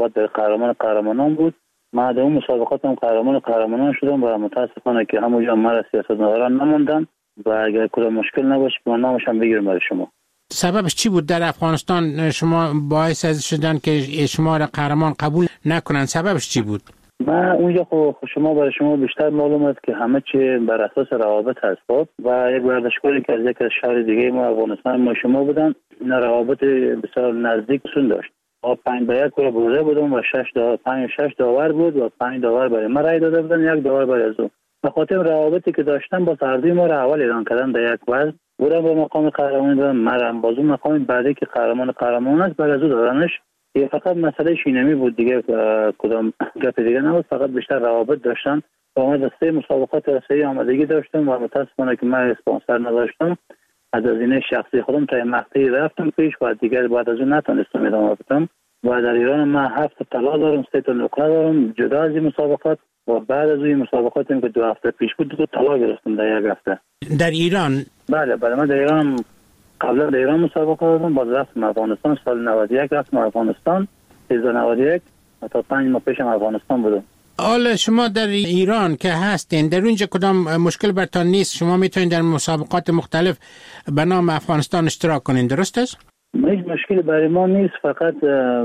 رقابت در قهرمانان بود. ما در اون مسابقات هم قهرمانان شدم و متاسفانه که همونجا مرا سیاستمداران نموندن و اگر کدام مشکل نباشه ما نامش هم بگیریم برای شما. سببش چی بود در افغانستان شما باعث شدن که شما را قهرمان قبول نکنن؟ سببش چی بود؟ ما اونجا شما برای شما بیشتر معلوم است که همه چی بر اساس روابط هست و یک ورزشکاری که از یک شهر دیگه ما افغانستان ما شما بودن، این روابط بسیار نزدیک سون داشت. 5-1 برده بودم و 5-6 داور بود و 5 داور برای ما رای داده بودن، 1 داور برای او. به خاطر روابطی که داشتن با هر دوی ما را اول اعلان کردن در یک وزن بودن به مقام قهرمانی دادن. مرا باز اون مقام بعدی که قهرمان است برای او دادنش. یه فقط مسئله شینمی بود دیگه، کدام گپ دیگه نبود، فقط بیشتر روابط داشتن. با ما دسته مسابقات رسمی آمادگی داشتم و متاسفانه که من اسپانسر نداشتم. از هزینه شخصی خودم تا مقطعی رفتم پیش و دیگه بعد از اون نتونستم ادامه بدم. و در ایران من 7 طلا دارم، 3 تا نقره دارم جدا از این مسابقات و بعد از این مسابقات که 2 هفته پیش بود 2 طلا گرفتم در یک هفته. در ایران؟ بله من در ایران قبلا در ایران مسابقات دادم، باز رفتم افغانستان سال 91 رفتم افغانستان 1391 تا 5 ماه پیش افغانستان بودم. حالا شما در ایران که هستین در اونجا کدام مشکل برتان نیست؟ شما میتونید در مسابقات مختلف به نام افغانستان اشتراک کنین، درست است؟ هیچ مشکلی برای ما نیست، فقط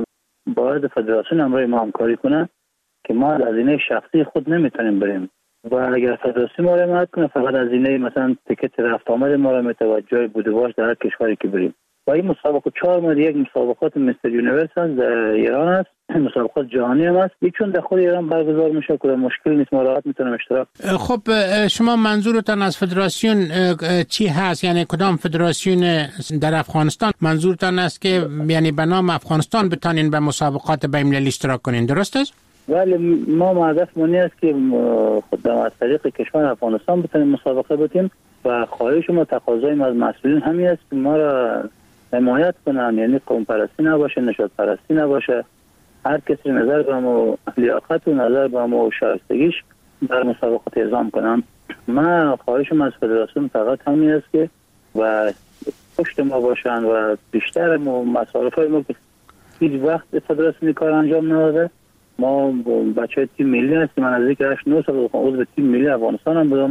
باید فدراسیون همراه ما همکاری کنه که ما از هزینه شخصی خود نمیتونیم بریم و اگر فدراسیون ما را حمایت کنه فقط از هزینه مثلا تیکت رفت آمد ما را متوجه بوده باش در هر کشوری که بریم. و این مسابقه 4 ماه یک مسابقات مستر یونیورس در ایران است، مسابقات جهانی هم است، چون در خود ایران برگزار میشه که مشکل نیست، ما راحت میتونیم اشتراک. خب شما منظورتان از فدراسیون چی هست؟ یعنی کدام فدراسیون در افغانستان منظورتان است که یعنی به نام افغانستان بتانین به مسابقات بین‌المللی اشتراک کنین، درست است؟ ولی ما هدف مونی است که خود از طریق کشور افغانستان بتونیم مسابقه بدیم و خواهش ما تقاضای ما از مسئولین همین است که ما را حمایت کنن، یعنی قوم پرستی نباشه، نژاد پرستی نباشه، هر کسی نظر به ما لیاقت و نظر به ما شایستگیش در مسابقات اعزام کنن. من خواهشم از فدراسیون فقط همین است که و پشت ما باشن و بیشتر مصارفای ما که هیچ وقت فدراسیون کار انجام نداده. ما بچه تیم ملی هستیم، من از 8-9 سال عضو تیم ملی افغانستان هم بودم.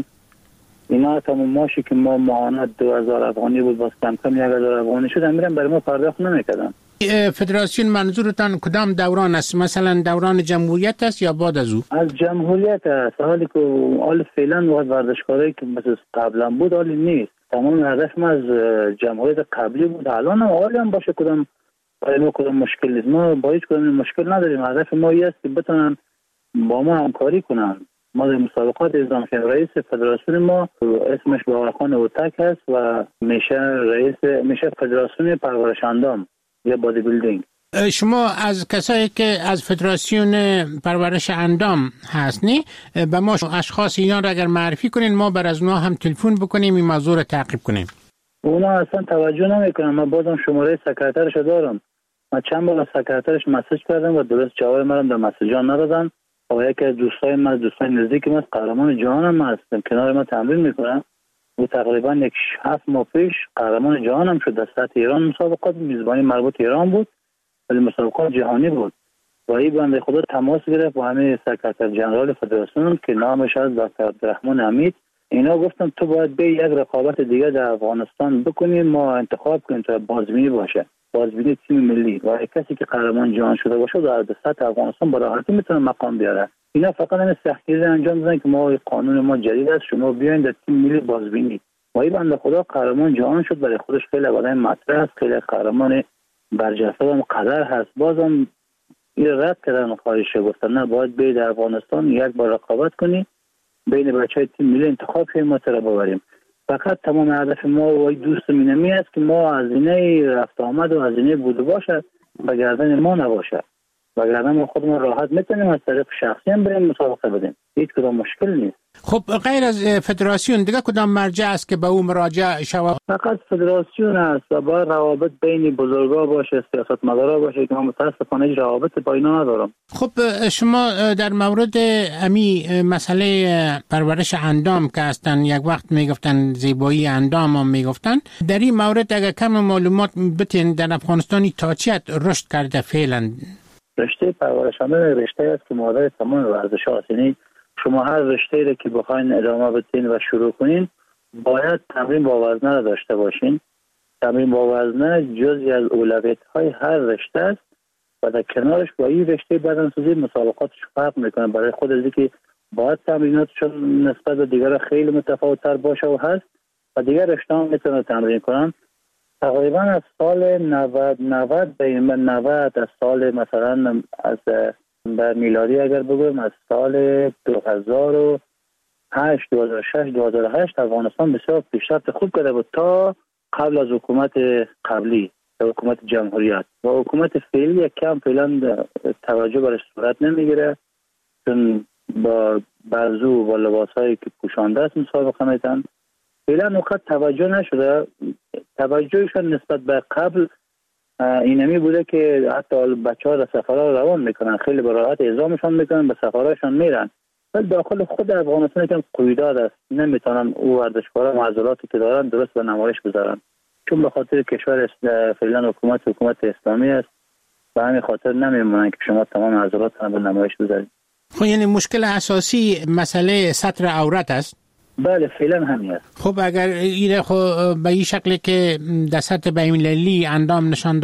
اینا تمام ماشی که ما معاونت 2000 افغانی بود باز کم 1000 افغانی شد میرن برای ما پرداخت نمیکردن. فدراسیون منظورتان کدام دوران است؟ مثلا دوران جمهوریت است یا بعد از او؟ از جمهوریت است. حالی که حال فعلا وقت ورزشکاری که مثل قبلا بود حالی نیست. تمام هدف ما از جمهوریت قبلی بود، الان هم حالی هم باشه کدام برای ما کدام مشکل نیست. ما با هیچ کدام مشکل نداریم. هدف ما این است که بتونن با ما همکاری کنن. ما در مسابقات اعزام شدیم. رئیس فدراسیون ما اسمش باقرخان اوتک هست و میشه فدراسیون پرورش اندام یا بادی بیلدینگ. شما از کسایی که از فدراسیون پرورش اندام هستنی به ما اشخاص اینا را اگر معرفی کنین ما بر از اونها هم تلفن بکنیم این موضوع را تعقیب کنیم. اونا اصلا توجه نمیکنن. من بازم شماره سکرترش دارم. من چند بار سکرترش مسیج کردم و درست جواب منم در مسیجان ندادن. و یکی از دوستای نزدیک من قهرمان جهان هم هستم، کنار ما تمرین میکنم. او تقریبا 7 ماه پیش قهرمان جهان هم شد در سطح ایران. مسابقات میزبانی مربوط ایران بود ولی مسابقات جهانی بود و این بنده خدا تماس گرفت با همه سکرتر جنرال فدراسیون که نامش از دکتر عبدالرحمن حمید. اینا گفتم تو باید به یک رقابت دیگه در افغانستان بکنیم، ما انتخاب کنیم تا بازبینی باشه، بازبینی تیم ملی و کسی که قهرمان جهان شده باشه در سطح افغانستان با راحتی میتونه مقام بیاره. اینا فقط این سختگیری انجام دادن که ما قانون ما جدید است، شما بیاین در تیم ملی بازبینی. و این بنده خدا قهرمان جهان شد، برای خودش خیلی آدم مطرح است، خیلی قهرمان برجسته و مقدر هست. بازم این رد کردن خواهش گفتن نه باید به در افغانستان یک بار رقابت کنی بین بچهای تیم ملی انتخاب کنیم ما تر ببریم. فقط تمام هدف ما و دوست مینمی است که ما هزینه رفت آمد و هزینه بوده باشه به گردن ما نباشه. وگرنه ما خودمون راحت میتونیم از طریق شخصی هم بریم مسابقه بدیم، هیچ کدام مشکل نیست. خب غیر از فدراسیون دیگه کدام مرجع است که به اون مراجعه شود؟ فقط فدراسیون است و باید روابط بین بزرگا باشه، سیاستمدارا باشه که من متاسفانه هیچ روابط با اینا ندارم. خب شما در مورد مسئله پرورش اندام که هستن یک وقت میگفتن زیبایی اندام هم میگفتن، در این مورد اگر کم معلومات بتین در افغانستانی تا چقدر رشد کرده فعلا؟ رشته پرورشاندن رشته است که مادر تمام ورزش هاست. یعنی شما هر رشته را که بخواین ادامه بدین و شروع کنین باید تمرین با وزنه را داشته باشین. تمرین با وزنه جزئی از اولویت های هر رشته است و در کنارش با این رشته بدنسازی مسابقاتش فرق میکنه. برای خود از که باید تمریناتشون نسبت به دیگر خیلی متفاوت‌تر باشه و هست و دیگر رشته هم میتونه تمرین کنن. تقریبا از سال 90 به 90 از سال مثلا از به میلادی اگر بگویم از سال 2008 2008 افغانستان بسیار پیشرفت خوب کرده بود تا قبل از حکومت قبلی حکومت جمهوریت و حکومت فعلی کم فعلا توجه برش صورت نمیگیره، چون با بازو و لباسایی که پوشانده است مسابقه میتن. فعلا وقت توجه نشده. توجهشون نسبت به قبل اینمی بوده که حتی بچه ها در سفرها روان میکنن، خیلی به راحت اعزامشان میکنن، به سفرهاشان میرن. ولی داخل خود افغانستان که قیودات است، نمیتونن او ورزشکارا معضلاتی که دارن درست به نمایش بذارن، چون به خاطر کشور فعلا حکومت اسلامی است و همین خاطر نمیمونن که شما تمام معضلاتتون به نمایش بذارید. خب یعنی مشکل اساسی مسئله ستر عورت است؟ بله فعلا همین است. خب اگر این خب به این شکلی که در سطح بین‌المللی اندام نشان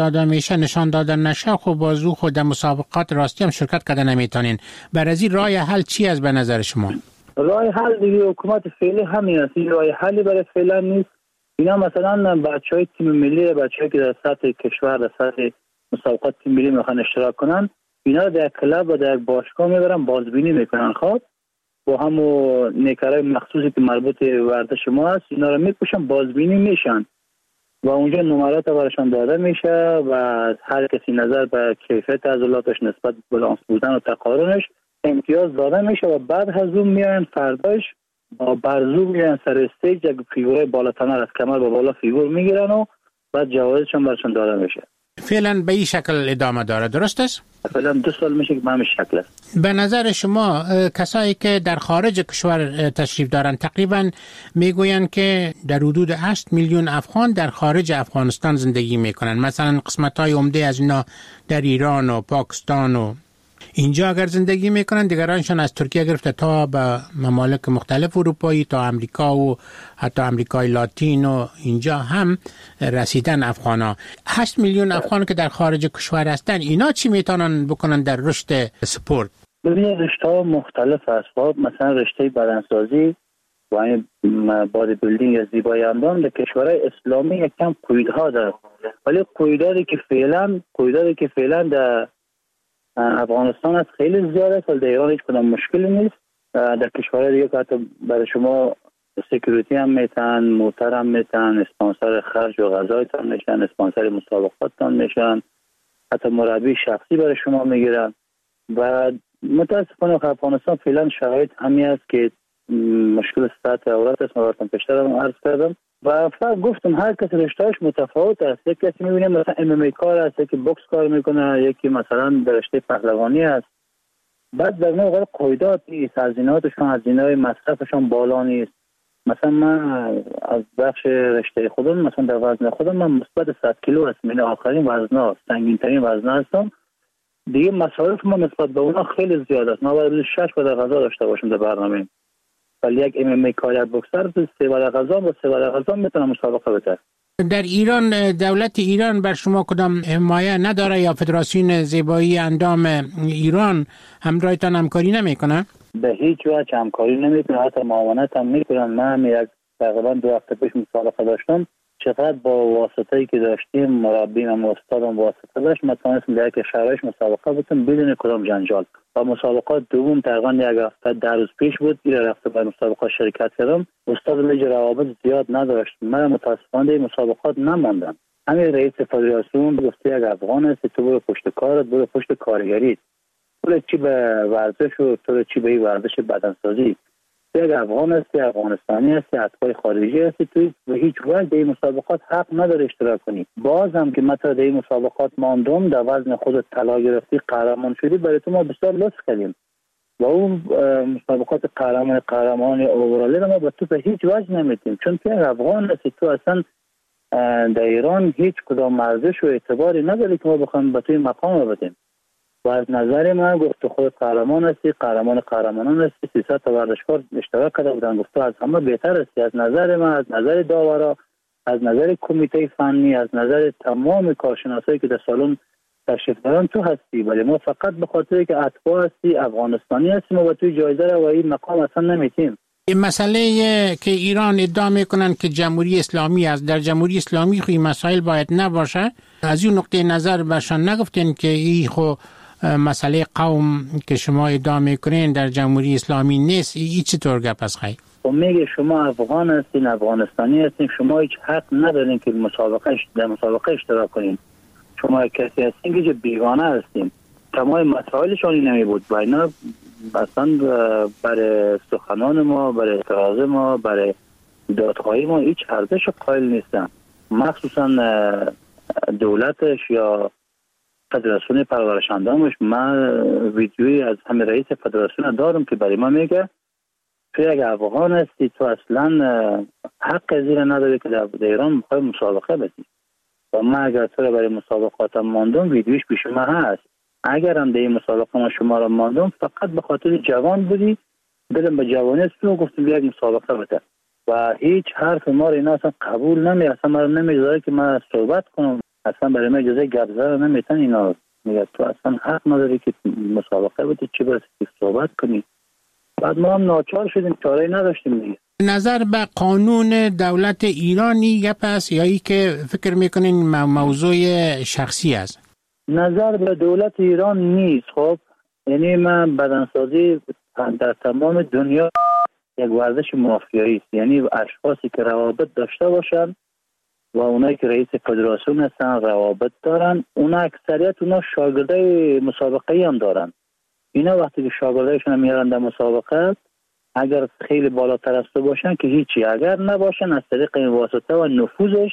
داده نشه، خب بازو خود در مسابقات راستی هم شرکت کرده نمیتونین. برای این راه حل چی است به نظر شما؟ راه حل دیگه حکومت فعلی همین است. این راه حلی برای فعلا نیست. اینا مثلا بچهای تیم ملی، بچه‌ای که در سطح کشور در سطح مسابقات تیم ملی میخوان اشتراک کنن، اینا در کلاب و در باشگاه میبرن بازبینی میکنن. خب با همو نیکرای مخصوصی که مربوط ورزش ما هست اینا رو میپوشن، بازبینی میشن و اونجا نمرات براشون داده میشه و هر کسی نظر به کیفیت عضلاتش نسبت به بالانس بودن و تقارنش امتیاز داده میشه و بعد از اون میان فرداش با برزو میان سر استیج یک فیگور بالاتر از کمر به بالا فیگور میگیرن و بعد جوایزشون براشون داده میشه. فعلا به این شکل ادامه داره، درست است؟ فعلا 2 سال میشه که به همین شکل است. به نظر شما کسایی که در خارج کشور تشریف دارن تقریبا میگویند که در حدود 8 میلیون افغان در خارج افغانستان زندگی میکنن. مثلا قسمت‌های عمده از اینا در ایران و پاکستان و اینجا اگر زندگی میکنن، دیگرانشان از ترکیه گرفته تا به ممالک مختلف اروپایی تا امریکا و حتی امریکای لاتین و اینجا هم رسیدن افغانا. 8 میلیون افغان که در خارج کشور هستن، اینا چی میتونن بکنن در رشد سپورت؟ ببینید رشته‌ها مختلف است. مثلا رشته بدنسازی و این بادی بیلدینگ یا زیبایی اندام در کشورهای اسلامی یکم قیودها داره، ولی قیوداتی که فعلا در افغانستان است خیلی زیاده است. در ایران هیچ کدام مشکلی نیست. در کشورهای دیگه که حتی برای شما سکیوریتی هم میتن، موتر هم میتن، اسپانسر خرج و غذایتان میشن، اسپانسر مسابقاتتان میشن، حتی مربی شخصی برای شما میگیرن. و متاسفانه افغانستان فعلا شرایط همین است که مشکل سطح عورت است. من براتون پیشتر هم عرض کردم و فقط گفتم هر کسی رشته‌اش متفاوت است. یک کسی می‌بینه مثلا MMA کار است، یکی بوکس کار میکنه، یکی مثلا در رشته پهلوانی است. بعد در نوع قیودات نیست، هزینه‌های مصرفشون بالا نیست. مثلا من از بخش رشته خودم، مثلا در وزن خودم من مثبت 100 کیلو هستم، این آخرین وزن‌ها، سنگین‌ترین وزن‌ها هستم. دیگه مصارف ما نسبت به اونا خیلی زیاد است. ما باید 6 بعد غذا داشته باشیم در برنامه. ولی یک MMA کار بوکسر 3 بعد غذا و 3 بعد غذا میتونه مسابقه بده. در ایران دولت ایران بر شما کدام حمایت نداره یا فدراسیون زیبایی اندام ایران همراهتان همکاری نمیکنه؟ به هیچ وجه همکاری نمیکنه، حتی معاونت هم میکنن. من یک تقریبا 2 هفته پیش مسابقه داشتم، چقدر با واسطه‌ای که داشتیم، مربیم و استادم واسطه داشت، ما تونستیم در یک شرایط مسابقه بودیم بدون کدام جنجال. و مسابقات دوم تقریبا یک هفته 10 روز پیش بود، این رفته به مسابقات شرکت کردم. استاد لیگ روابط زیاد نداشت، من متاسفانه این مسابقات نماندم. همین رئیس فدراسیون گفته یک افغان است، تو برو پشت کارت، برو پشت کارگری، تو چی به ورزش و تو چی به ورزش بدنسازی. یک افغان هستی، افغانستانی هستی، اتباع خارجی هستی، تو به هیچ وجه در این مسابقات حق نداری اشتراک کنی. باز هم که مثلا در این مسابقات ماندم، در وزن خودت طلا گرفتی، قهرمان شدی، برای تو ما بسیار لطف کردیم و اون مسابقات قهرمان اورالی ما به تو به هیچ وجه نمیدیم، چون که افغان هستی. تو اصلا در ایران هیچ کدام ارزش و اعتباری نداری که ما بخوایم به توی مقام بدیم. و از نظر من گفت خود قهرمان هستی، قهرمانان هستی. 300 تا ورزشکار اشتراک کرده بودن، گفت از همه بهتر هستی. از نظر من، از نظر داورا، از نظر کمیته فنی، از نظر تمام کارشناسایی که در سالن تشریف دارن تو هستی، ولی ما فقط به خاطر که اتباع هستی، افغانستانی هستیم و توی جایزه رو و این مقام اصلا نمیتیم. این مسئله که ایران ادعا میکنن که جمهوری اسلامی است، در جمهوری اسلامی خو این مسائل باید نباشه. از اون نقطه نظر برشان نگفتین که این خو مسئله قوم که شما ادعا میکنین در جمهوری اسلامی نیست؟ این چطور گپ است خیلی؟ خب میگه شما افغان هستین، افغانستانی هستین، شما هیچ حق ندارین که در مسابقه اشتراک کنین. شما کسی هستین که بیگانه هستین. تمام مسائلشون این نمی بود و اینا اصلا برای سخنان ما، برای اعتراض ما، برای دادخواهی ما هیچ ارزش قائل نیستن. مخصوصا دولتش یا فدراسیون پرورشندانش. من ویدیویی از همه رئیس فدراسیون دارم که برای ما میگه تو اگه افغان هستی تو اصلا حق زیر نداری که در ایران میخوای مسابقه بدی. و من اگر تو برای مسابقاتم ماندم ویدیوش پیش من هست. اگر هم در این مسابقه ما شما را ماندم فقط به خاطر جوان بودی، برم به جوانیت تو گفتم بیا مسابقه بده و هیچ حرف ما را اینا اصلا قبول اصلا ما نمیذاره که من صحبت کنم. اصلا برای من اجازه گپ زدن نمیتن. اینا میگه تو اصلا حق نداری که مسابقه بدی، چه برسه که صحبت کنی. بعد ما هم ناچار شدیم، چاره‌ای نداشتیم دیگه. نظر به قانون دولت ایرانی گپ است یا ای که فکر میکنین موضوع شخصی است؟ نظر به دولت ایران نیست. خب یعنی من بدنسازی در تمام دنیا یک ورزش مافیایی است. یعنی اشخاصی که روابط داشته باشن و اونایی که رئیس فدراسیون هستن روابط دارن، اونا اکثریت اونا شاگردای مسابقه‌ای هم دارن. اینا وقتی که شاگردایشون میارن در مسابقه، اگر خیلی بالاتر از تو باشن که هیچی، اگر نباشن از طریق واسطه و نفوذش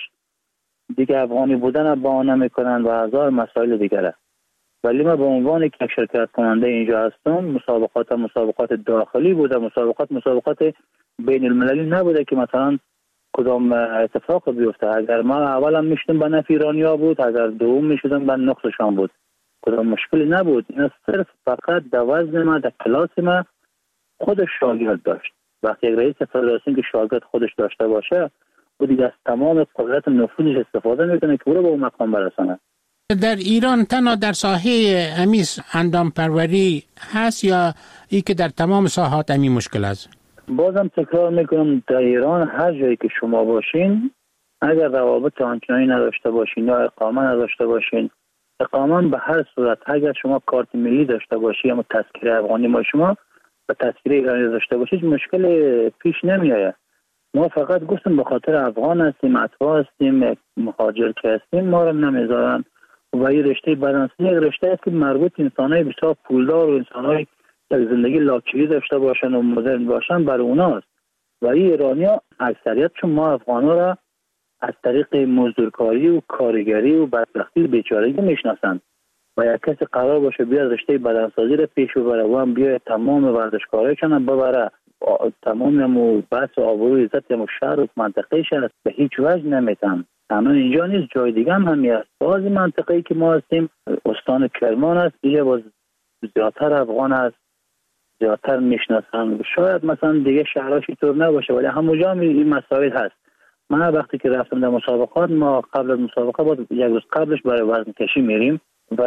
دیگه افغانی بودن بهانه میکنن و هزار مسائل دیگره. ولی من به عنوان یک شرکت کننده اینجا هستم. مسابقات داخلی بوده، مسابقات بین المللی نبوده که مثلا کدام اتفاق بیفته. اگر ما اولم میشدم به نفع ایرانیا بود، اگر دوم میشدم به نقصشان بود، کدام مشکلی نبود. اینا صرف فقط در وزن ما، در کلاس ما خودش شاگرد داشت. وقتی یک رئیس فدراسیون که شاگرد خودش داشته باشه و دیگه از تمام قدرت نفوذش استفاده میکنه که او رو به اون مقام برسانه. در ایران تنها در ساحه امیس اندام پروری هست یا ای که در تمام ساحات امی مشکل است؟ بازم تکرار میکنم در ایران هر جایی که شما باشین، اگر روابط آنچنانی نداشته باشین یا اقامه نداشته باشین، اقامه به هر صورت اگر شما کارت ملی داشته باشی یا تذکره افغانی ما شما و تذکره ایرانی داشته باشید مشکل پیش نمیآید. ما فقط گفتم به خاطر افغان هستیم، اتباع هستیم، مهاجر که هستیم ما رو نمیذارن. و این رشته بدنسازی یک رشته است که مربوط انسانای بسیار پولدار و انسانای یک زندگی لاکچری داشته باشن و مدرن باشن برای اوناست. و این ایرانیا اکثریتشون ما افغانا را از طریق مزدورکاری و کارگری و بدبختی و بیچارگی میشناسن. و یک کسی قرار باشه بیاد رشته بدنسازی را پیش ببره و هم بیاد تمام ورزشکارایشون هم ببره، تمام بحث آبرو عزت و شهر و منطقهش است، به هیچ وجه نمیتن. تنها اینجا نیست، جای دیگه هم هست. بعضی منطقه‌ای که ما هستیم استان کرمان است، دیگه باز زیادتر افغان است، زیادتر میشناسن. شاید مثلا دیگه شهرهاش اینطور نباشه ولی همونجا هم این مسائل هست. من وقتی که رفتم در مسابقات، ما قبل از مسابقه بود یک روز قبلش برای وزن کشی میریم و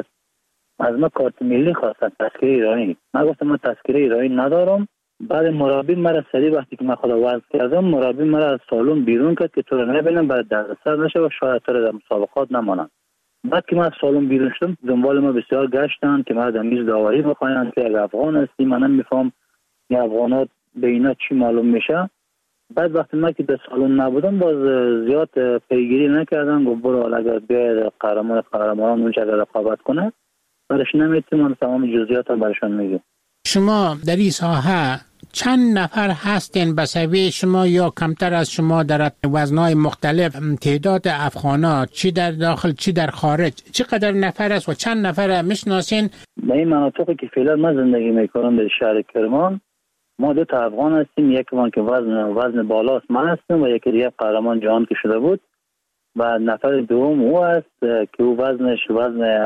از ما کارت ملی خواستن، تذکره ایرانی. من گفتم من تذکره ایرانی ندارم. بعد مربی مرا سری وقتی که من خدا وزن کردم، مربی مرا از سالن بیرون کرد که تو رو نبینم برای دردسر نشه و شاید تو رو در مسابقات نمانم. بعد که من از سالن بیرون شدم دنبال ما بسیار گشتن که ما در میز داوری بخواین که اگه افغان هستی من نمیفهم این افغانات به اینا چی معلوم میشه. بعد وقتی من که در سالن نبودم باز زیاد پیگیری نکردن، گفت برو اگر بیاید قهرمانان اونجا رقابت کنه برش نمیتونم تمام جزئیات رو برشون میگم. شما در این ساحه چند نفر هستین به سوی شما یا کمتر از شما در وزنهای مختلف؟ تعداد افغانا چی در داخل چی در خارج چقدر نفر است و چند نفر میشناسین؟ به این مناطقی که فعلا من زندگی میکنم در شهر کرمان ما دو تا افغان هستیم. یکی من که وزن بالاست من هستم و یکی دیگه قهرمان جهان که شده بود و نفر دوم او است که او وزنش وزن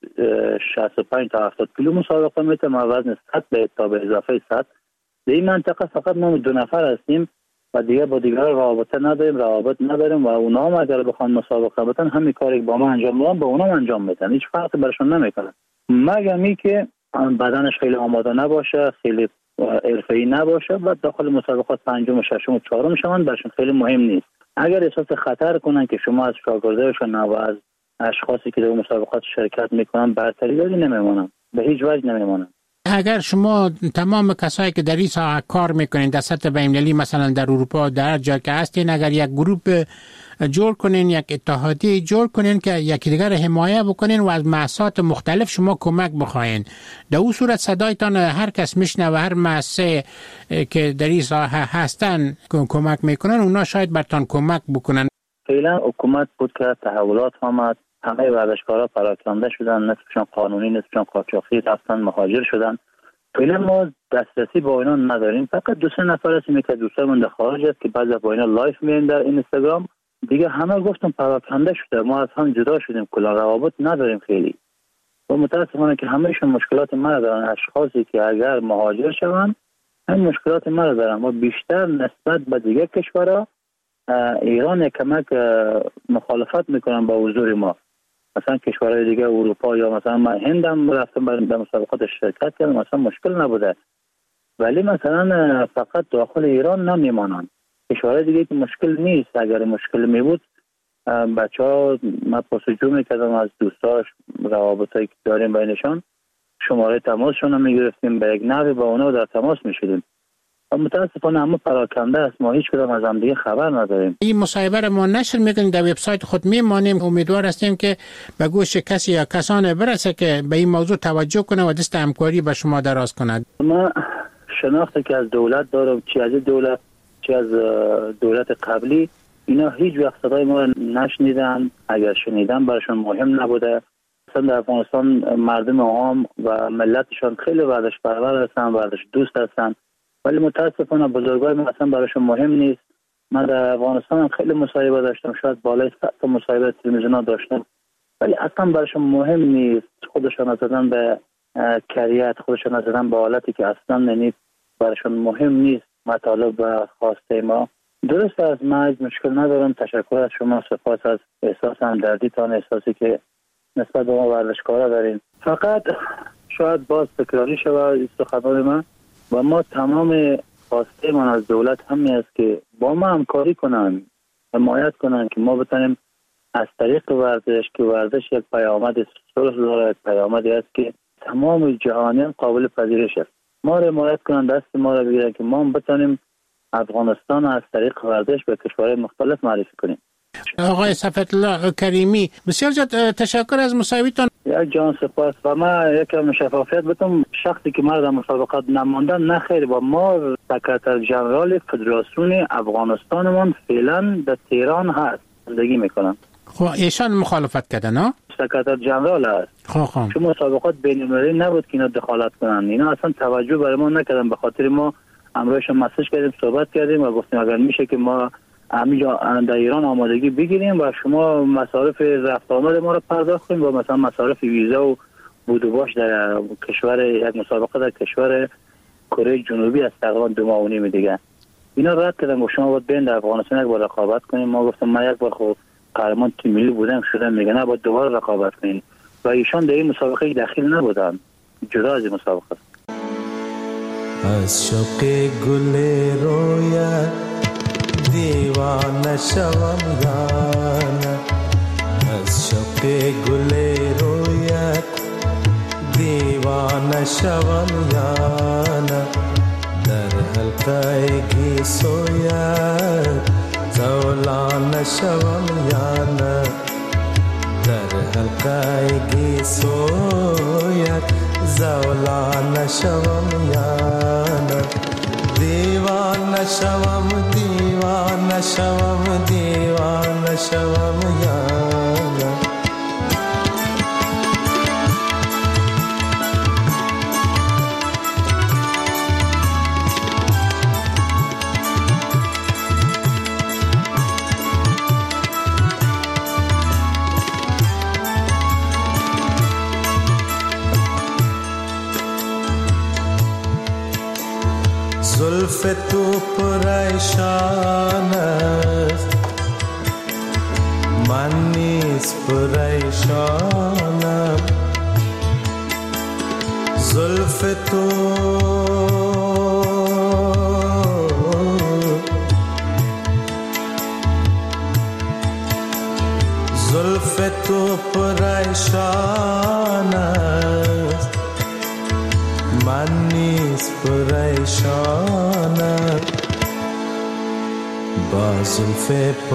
65 تا 70 کیلو مسابقه میتونم، وزن 100 تا به اضافه 100. در این منطقه فقط ما 2 نفر هستیم و دیگه با دیگر روابط نداریم و اونا هم اگر بخوان مسابقه بتن همین کاری که با ما انجام میدن با اونا انجام میدن، هیچ فرقی برشون نمیکنه، مگر می که بدنش خیلی آماده نباشه، خیلی حرفه‌ای نباشه و داخل مسابقات پنجم و ششم و چهارم شون برشون خیلی مهم نیست. اگر احساس خطر کنن که شما از شاگرداشون و از اشخاصی که در مسابقات شرکت میکنن برتری داری، نمیمونن، به هیچ وجه نمیمونن. اگر شما تمام کسایی که در این ساحه کار میکنین در سطح بین‌المللی مثلا در اروپا در جا که هستین، اگر یک گروپ جور کنین، یک اتحادیه جور کنین که یکی دیگر حمایت بکنین و از مؤسسات مختلف شما کمک بخواین، در اون صورت صدایتان هر کس میشنه و هر مؤسسه که در این ساحه هستن کمک میکنن، اونا شاید برتان کمک بکنن. فعلا حکومت بود که تحولات آمد، همه ورزشکارا پراکنده شدن، نصفشون قانونی نصفشون قاچاقی رفتن مهاجر شدن. فعلا ما دسترسی با اینا نداریم، فقط 2-3 نفر هستیم که دوستامون در خارج است که بعضی با اینا لایف میین در اینستاگرام، دیگه همه گفتم پراکنده شده، ما از هم جدا شدیم، کلا روابط نداریم خیلی و متاسفانه که همهشون مشکلات ما دارن. اشخاصی که اگر مهاجر شوند هم مشکلات ما دارن و بیشتر نسبت به دیگه کشورها ایران کمک مخالفت میکنن با حضور ما. مثلا کشورهای دیگه اروپا یا مثلا من هندم رفتم در مسابقات شرکت کردم، مثلا مشکل نبوده، ولی مثلا فقط داخل ایران نمیمانند. کشورهای دیگه که مشکل نیست، اگر مشکل می بود بچه‌ها ما پرسجو میکردم از دوستاش، روابطایی که داریم بینشان، شماره تماسشون رو میگرفتیم، به یک نحوی با اونا در تماس میشدیم. متاسفانه همه پراکنده است، ما هیچ کدام از هم دیگه خبر نداریم. این مصاحبه را ما نشر میکنیم، در وبسایت خود میمانیم، امیدوار هستیم که به گوش کسی یا کسان برسه که به این موضوع توجه کنه و دست همکاری به شما دراز کند. ما شناختی که از دولت دارم، چی از دولت چی از دولت قبلی، اینا هیچ وقت صدای ما نشنیدن، اگر شنیدن براشون مهم نبوده. مثلا در افغانستان مردم عام و ملتشان خیلی ورزش پرور هستن، ورزش دوست هستن، ولی متاسفانه بزرگای ما اصلا براشون مهم نیست. من در افغانستان خیلی مصاحبه داشتم، شاید بالای 100 تا مصاحبه تلویزیونا داشتم، ولی اصلا براشون مهم نیست. خودشان زدن به کریت، خودشان زدن به حالتی که اصلا ننید براشون مهم نیست مطالب و خواسته ما. درست از من مشکل ندارم. تشکر از شما، سپاس از احساس همدردیتان، احساسی که نسبت به ما ورزشکارا دارین. فقط شاید باز تکراری شود سخنان من و ما تمام خواسته من از دولت همین است که با ما همکاری کنن، حمایت کنن که ما بتونیم از طریق ورزش، که ورزش یک پیامد صلح داره، یک پیامدی است که تمام جهانیان قابل پذیرش است، ما را حمایت کنن، دست ما را بگیرن که ما بتونیم افغانستان از طریق ورزش به کشورهای مختلف معرفی کنیم. آقای صفوت‌الله کریمی، بسیار زیاد تشکر از مصاحبهتان. یک جان سپاس. و ما یکم شفافیت بتم، شخصی که ما در مسابقات نماندن نخیر، با ما سکرتر جنرال فدراسیون افغانستانمون فعلا در تهران هست، زندگی میکنن. خب ایشان مخالفت کردن ها؟ سکرتر جنرال هست. خب چون مسابقات بین‌المللی نبود که اینا دخالت کنن، اینا اصلا توجه برای ما نکردن، به خاطر ما امروزش مسیج کردیم، صحبت کردیم و گفتیم اگر میشه که ما همینجا در ایران آمادگی بگیریم و شما مصارف رفت آمد ما رو پرداخت کنیم و مثلا مصارف ویزا و بود و باش در کشور، یک مسابقه در کشور کره جنوبی از تقریبا 2 ماه و نیم دیگه اینا رد کردن و شما باید بین در افغانستان یک بار رقابت کنیم. ما گفتم من یک بار خب قهرمان تیم ملی بودم شدم، میگه نه باید دوباره رقابت کنیم و ایشان در این مسابقه داخل نبودن، جدا از این مسابقه. از شوق گل رویت دیوانه شوم یانه، از شوق گل رویت دیوانه شوم یانه، در حلقه گیسویت زولانه شوم یانه، در حلقه گیسویت زولانه شوم یانه، دیوانه شوم دیوانه شوم دیوانه شوم یانه. زلف تو پریشان است من نیز پریشانم زلف تو پریشان است من نیز پریشانم با زلف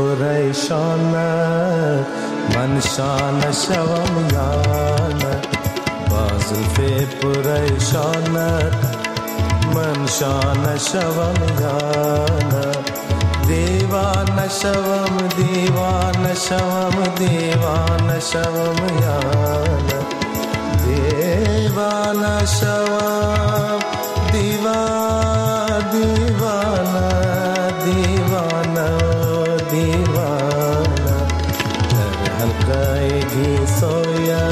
پریشانت من شانه شوم یا نه با زلف پریشانت من شانه شوم یا نه دیوانه شوم دیوانه شوم دیوانه شوم یا نه دیوانه شوم دیوانه دیوانه دیوانه در حلقه گی سویا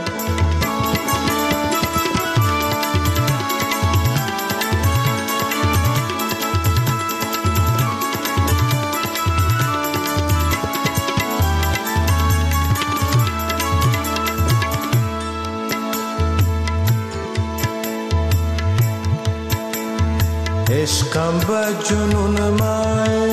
عشقم به جنون من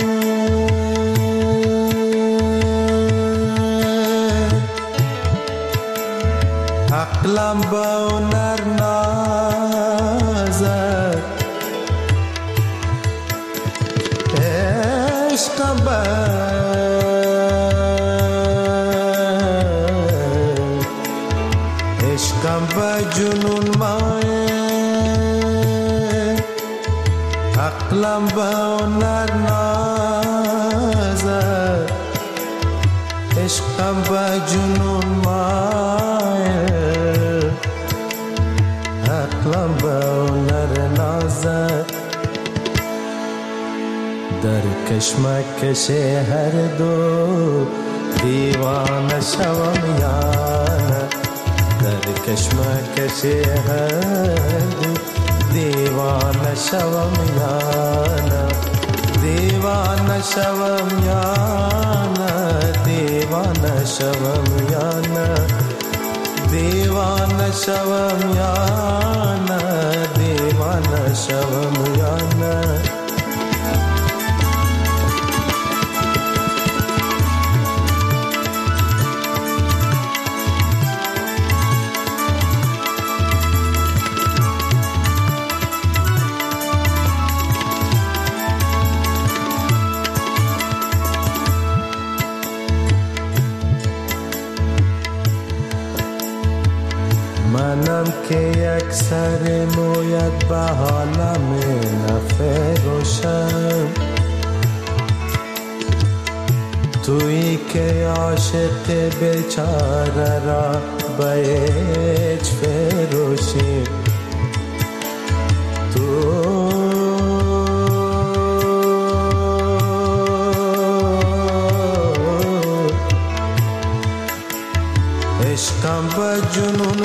عقلم به هنر نازد عشقم به جنون من عقلم به هنر نازد عشقم به جنون مایل عقلم به هنر نازد در کشمکش هر دو دیوانه شوم یا نه در کشمکش هر دو دیوانه شوم یا نه دیوانه شوم یا نه دیوانه شوم یا نه دیوانه شوم یا نه دیوانه شوم یا نه منم که یک سر مویت به حالم نفروشم تویی که عاشق بیچاره را به هیچ فروشی تو عشقم به جنون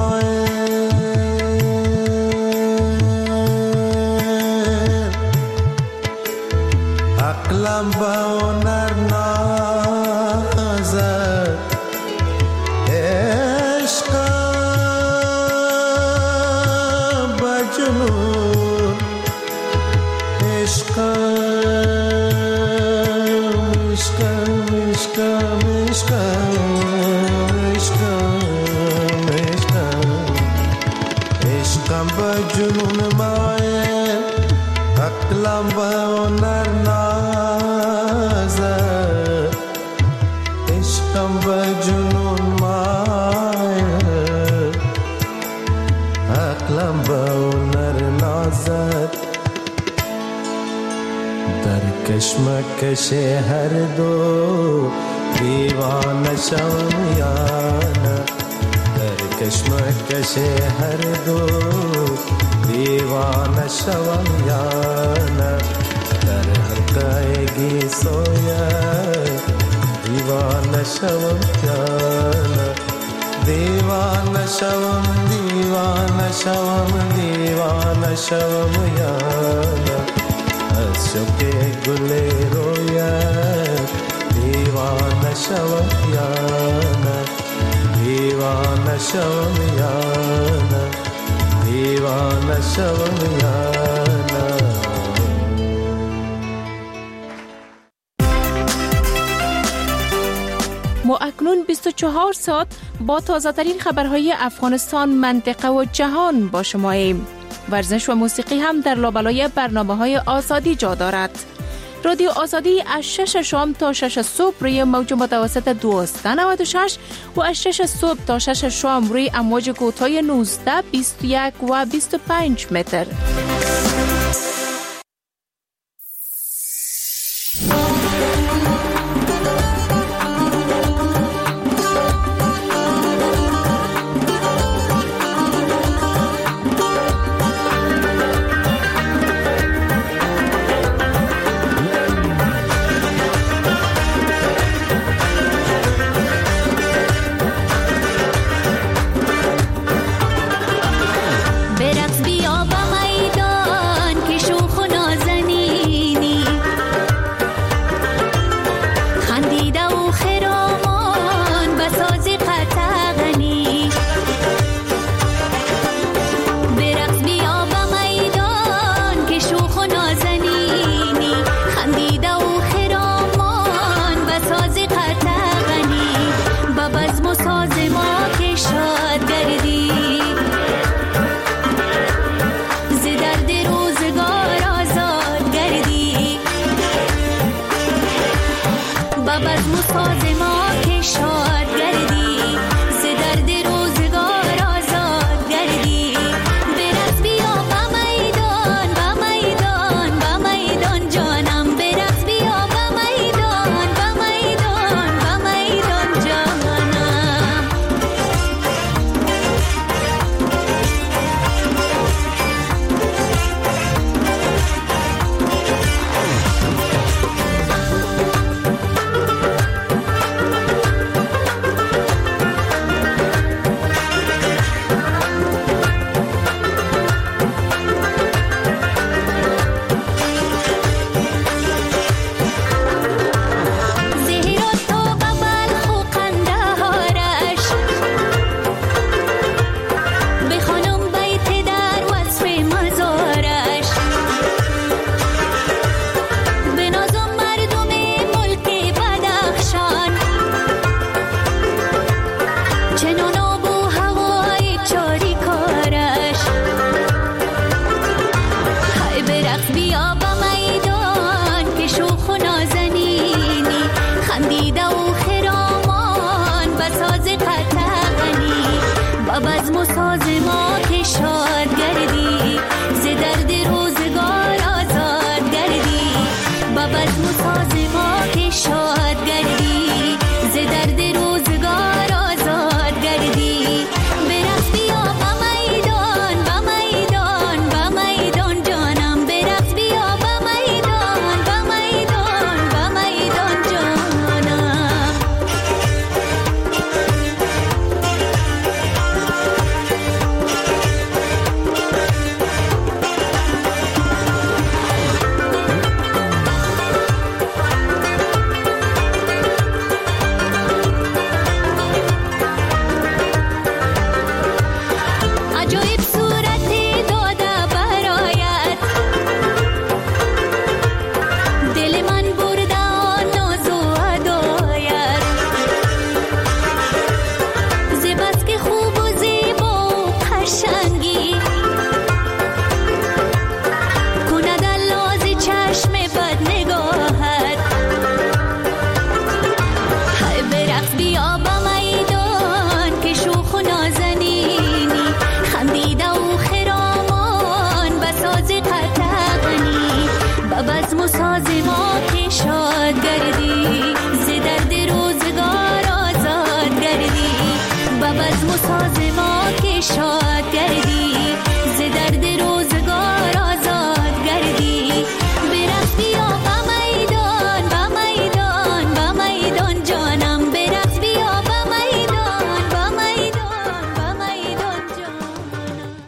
عقلم به هنر نازد عشقم به جنون عشقم عشقم عشقم عشقم به جنون مایل عقلم به هنر نازد عشقم به جنون مایل عقلم به هنر نازد در کشمکش هر دو دیوانه شوم یا نه در کشمکش هر دو دیوانه شوم یا نه در حلقه گی سویا دیوانه شوم یا نه دیوانه شوم دیوانه شوم دیوانه شوم یارا از شوق گل رویت دیوانه شوم یارا دیوانه شوم یارا دیوانه شوم یارا. ما اکنون 24 ساعت با تازه ترین خبرهای افغانستان، منطقه و جهان با شماییم. ورزش و موسیقی هم در لابلای برنامه‌های آزادی جا دارد. رادیو آزادی از 6 شام تا 6 صبح روی موج متوسط 1296 و از 6 صبح تا 6 شام روی امواج کوتاه 19، 21 و 25 متر.